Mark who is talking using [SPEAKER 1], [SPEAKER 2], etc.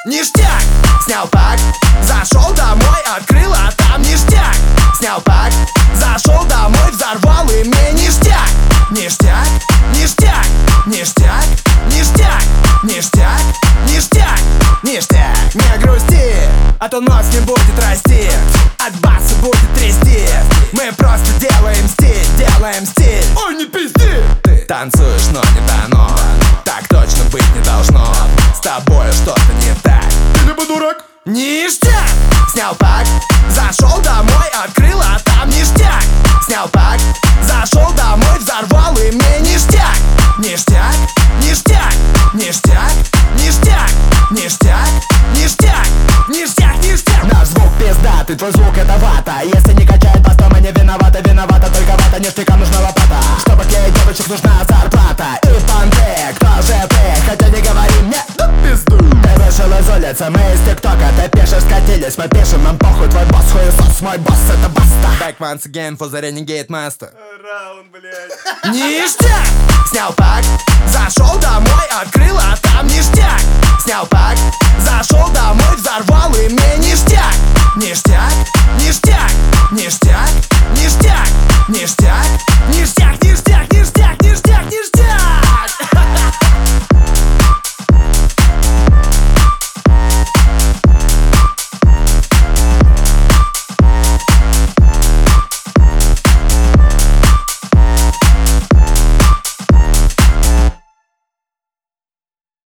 [SPEAKER 1] Ништяк, снял пак, зашел домой, открыл, а там ништяк. Снял пак, зашел домой, взорвал и мне ништяк. Ништяк, ништяк, ништяк, ништяк, ништяк, ништяк, ништяк. Не грусти, а то нос не будет расти, от баса будет трясти. Мы просто делаем стиль, делаем стиль. Ой, не пизди! Ты танцуешь, но не дано, так точно быть не должно. С тобой что-то не так, ты либо дурак. Ништяк! Снял пак, зашел домой, открыл, а там ништяк. Снял пак, зашел домой, взорвал и мне ништяк. Ништяк, ништяк, ништяк, ништяк, ништяк, ништяк, ништяк, ништяк. Наш звук пиздатый, твой звук это вата. Если не качает бас, то мы не виноваты. Виновата только вата, ништякам нужна лопата. Чтобы клеить девочек, нужна зарплата. И понты, кто же ты? Хотя не говори мне, да пизду. Ты вышел из улицы, мы из тиктока. Ты пишешь, скатились, мы пишем, нам похуй. Твой босс хуесос, мой босс это баста. Back once again for the renegade master.
[SPEAKER 2] Раунд, блядь.
[SPEAKER 1] Ништяк! Снял пак, зашел домой, открыл, а там ништяк.